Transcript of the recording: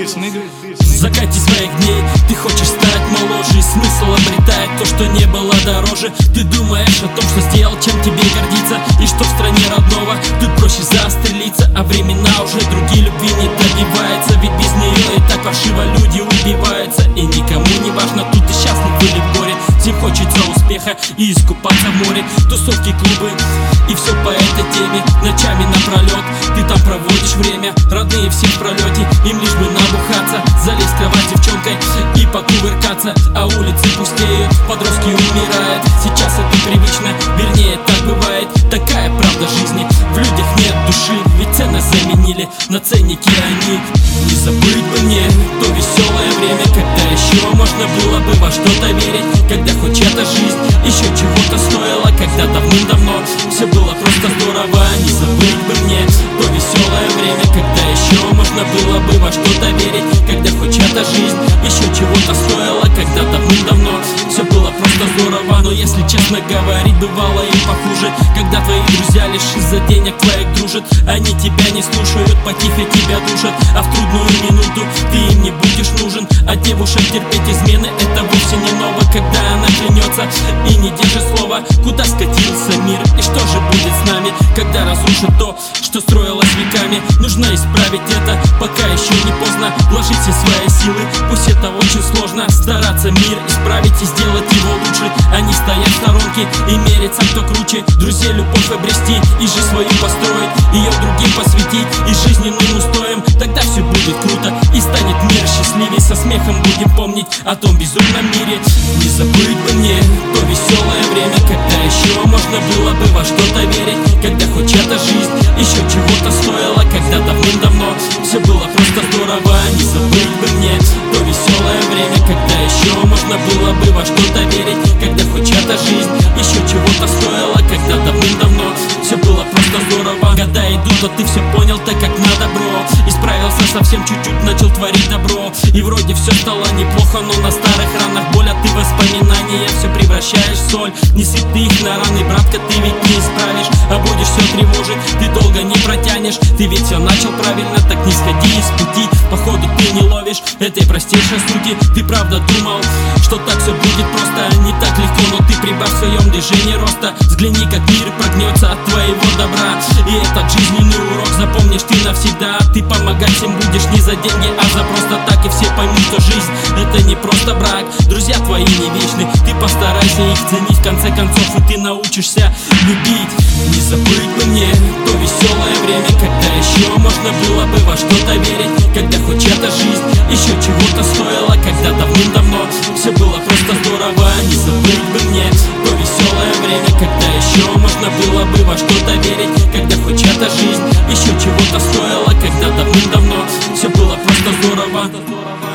В закате своих дней ты хочешь стать моложе, и смысл обретает то, что не было дороже. Ты думаешь о том, что сделал, чем тебе гордиться, и что в стране родного тут проще застрелиться. А времена уже другие, любви не добивается, ведь без нее и так паршиво люди убиваются. И никому не важно, тут ты счастлив или в горе, всем хочется успеха и искупаться в море. Тусовки, клубы и все по этой теме, ночами напролет ты там проводишь время. Родные все в пролете, им лишь бы набухаться, залезть в кровать девчонкой и покувыркаться. А улицы пустеют, подростки умирают. Сейчас это привычно, вернее так бывает. Такая правда жизни, в людях нет души, ведь ценность заменили на ценники они. Не забыть бы мне то веселое время, когда еще можно было бы во что-то верить, когда хоть эта жизнь еще чего-то стоила, когда давным-давно все было просто здорово. Не забыть бы мне то веселое время, когда еще можно было бы во что-то верить, когда хоть эта жизнь еще чего-то стоила, когда давным-давно все было просто здорово. Но если честно говорить, бывало и похуже, когда твои друзья лишь из-за денег твоих дружат. Они тебя не слушают, потихо тебя душат, а в трудную минуту ты им не будешь нужен. А девушек терпеть измены — это вовсе не ново, когда она клянется и не держит слова. Куда скатился мир и что же будет с нами, когда разрушат то, что строилось веками? Нужно исправить это, пока еще не поздно. Вложить все свои силы, пусть это очень сложно. Стараться мир исправить и сделать его лучше, а не стоять в сторонке и мериться, кто круче. Друзей любовь обрести и жизнь свою построить, ее другим посвятить и жизненным устоям. Тогда все будет круто и станет мир счастливей. Со смехом будем помнить о том безумном мире. Не забыть бы мне то веселое время, когда еще можно было бы во что-то верить, когда хоть эта жизнь еще чего-то стоила, когда давным-давно все было просто здорово. Не забыть бы мне то веселое время, когда еще можно было бы во что-то верить, когда хоть эта жизнь еще чего-то стоила, когда давным-давно все было просто здорово. Года идут, а ты все понял так, как надо, бро. Исправился совсем чуть-чуть, начал творить добро, и вроде все стало неплохо, но на старых ранах боль, а ты воспоминания все превращаешь в соль. Не сыпь ты их на раны, братка, ты ведь не исправишь, а будешь все тревожить, ты долго не протянешь. Ты ведь все начал правильно, так не сходи из пути. Походу ты не ловишь этой простейшей сути. Ты правда думал, что так все будет просто? Не так легко, но ты прибавь в своем движении роста. Взгляни, как мир прогнется от твоего добра, и этот жизненный урок запомнишь ты навсегда. Ты помогать всем будешь не за деньги, а за просто так, и все поймут, что жизнь это не просто брак. Друзья твои не вечны, ты постарайся их ценить, в конце концов и ты научишься любить. Не забыть бы мне то веселое время, когда еще можно было бы во что-то верить, когда хоть эта жизнь еще чего-то стоила, когда давным-давно все было просто здорово. Не забыть бы мне то веселое время, когда еще можно было бы во что-то верить, когда хоть эта жизнь еще чего-то стоила, когда давным-давно все было просто здорово.